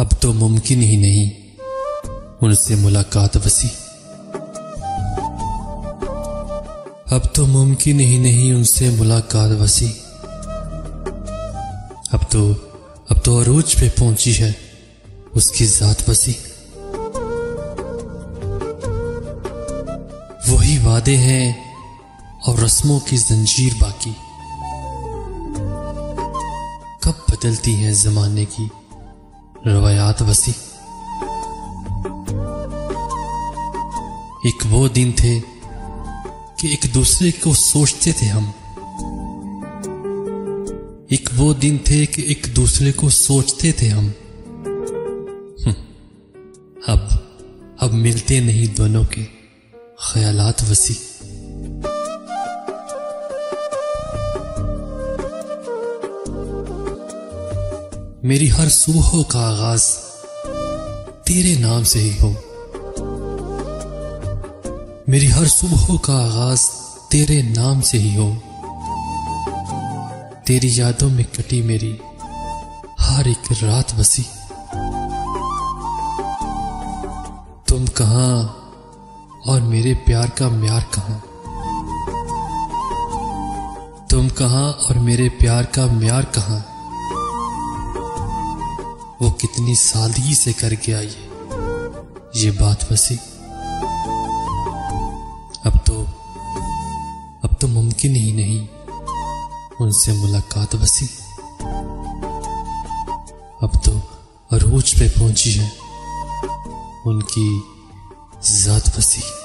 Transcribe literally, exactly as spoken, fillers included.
अब तो मुमकिन ही नहीं उनसे मुलाकात वसी। अब तो मुमकिन ही नहीं उनसे मुलाकात वसी। अब तो अब तो अरूज पे पहुंची है उसकी जात वसी। वही वादे हैं और रस्मों की जंजीर बाकी। कब बदलती हैं जमाने की रवायात वसी। एक वो दिन थे कि एक दूसरे को सोचते थे हम। एक वो दिन थे कि एक दूसरे को सोचते थे हम। अब अब मिलते नहीं दोनों के ख्यालात वसी। मेरी हर सुबह का आगाज तेरे नाम से ही हो। मेरी हर सुबह का आगाज तेरे नाम से ही हो। तेरी यादों में कटी मेरी हर एक रात वसी। तुम कहां और मेरे प्यार का म्यार कहां। तुम कहां और मेरे प्यार का म्यार कहां। वो कितनी सादगी से कर गया ये ये बात वसी। अब तो अब तो मुमकिन ही नहीं उनसे मुलाकात वसी। अब तो अरूज पे पहुंची है उनकी जात वसी।